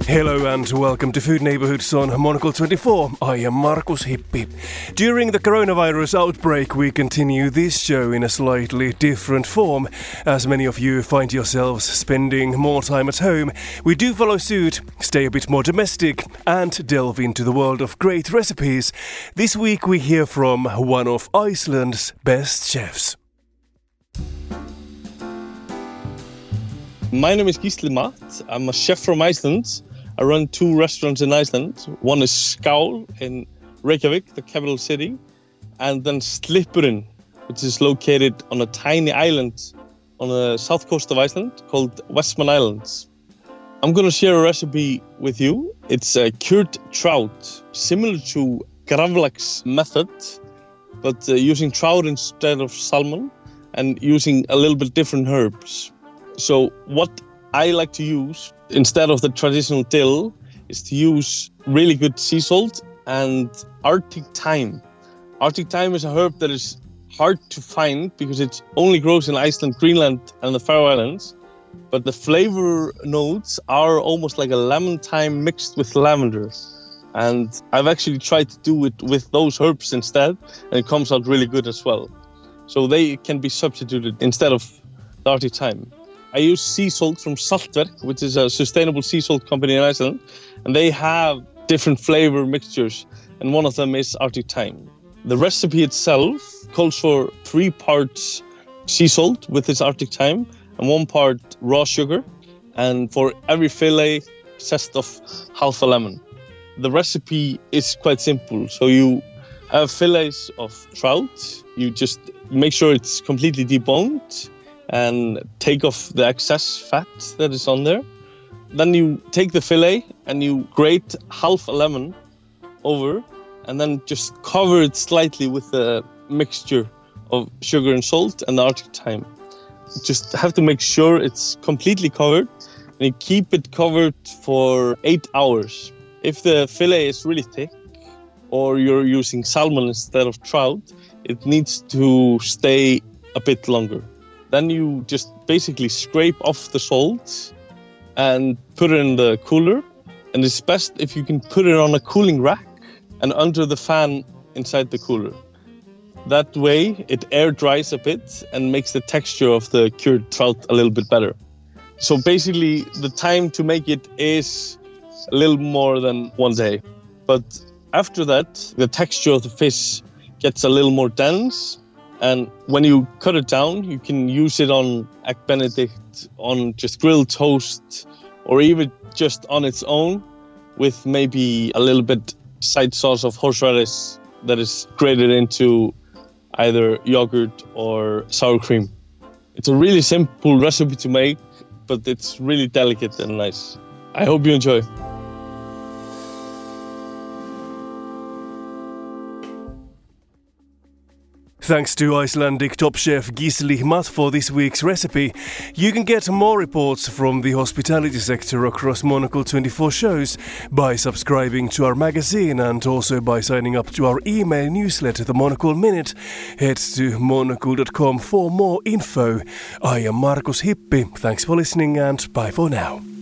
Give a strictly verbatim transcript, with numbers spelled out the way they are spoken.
Hello and welcome to Food Neighborhoods on Monocle twenty-four. I am Markus Hippi. During the coronavirus outbreak, we continue this show in a slightly different form. As many of you find yourselves spending more time at home, we do follow suit, stay a bit more domestic, and delve into the world of great recipes. This week we hear from one of Iceland's best chefs. My name is Gísli Matt. I'm a chef from Iceland. I run two restaurants in Iceland. One is Skál in Reykjavik, the capital city, and then Slippurinn, which is located on a tiny island on the south coast of Iceland called Westman Islands. I'm going to share a recipe with you. It's a cured trout, similar to gravlax method, but uh, using trout instead of salmon and using a little bit different herbs. So what I like to use instead of the traditional dill is to use really good sea salt and Arctic thyme. Arctic thyme is a herb that is hard to find because it only grows in Iceland, Greenland, and the Faroe Islands. But the flavor notes are almost like a lemon thyme mixed with lavender. And I've actually tried to do it with those herbs instead, and it comes out really good as well. So they can be substituted instead of the Arctic thyme. I use sea salt from Saltverk, which is a sustainable sea salt company in Iceland, and they have different flavor mixtures, and one of them is Arctic thyme. The recipe itself calls for three parts sea salt with this Arctic thyme and one part raw sugar, and for every fillet, zest of half a lemon. The recipe is quite simple. So you have fillets of trout, you just make sure it's completely deboned, and take off the excess fat that is on there. Then you take the fillet and you grate half a lemon over and then just cover it slightly with a mixture of sugar and salt and the Arctic thyme. Just have to make sure it's completely covered, and you keep it covered for eight hours. If the fillet is really thick or you're using salmon instead of trout, it needs to stay a bit longer. Then you just basically scrape off the salt and put it in the cooler. And it's best if you can put it on a cooling rack and under the fan inside the cooler. That way it air dries a bit and makes the texture of the cured trout a little bit better. So basically the time to make it is a little more than one day. But after that, the texture of the fish gets a little more dense. And when you cut it down, you can use it on egg benedict, on just grilled toast, or even just on its own with maybe a little bit side sauce of horseradish that is grated into either yogurt or sour cream. It's a really simple recipe to make, but it's really delicate and nice. I hope you enjoy. Thanks to Icelandic top chef Gísli Matt for this week's recipe. You can get more reports from the hospitality sector across Monocle twenty-four shows by subscribing to our magazine and also by signing up to our email newsletter, The Monocle Minute. Head to monocle dot com for more info. I am Markus Hippi. Thanks for listening and bye for now.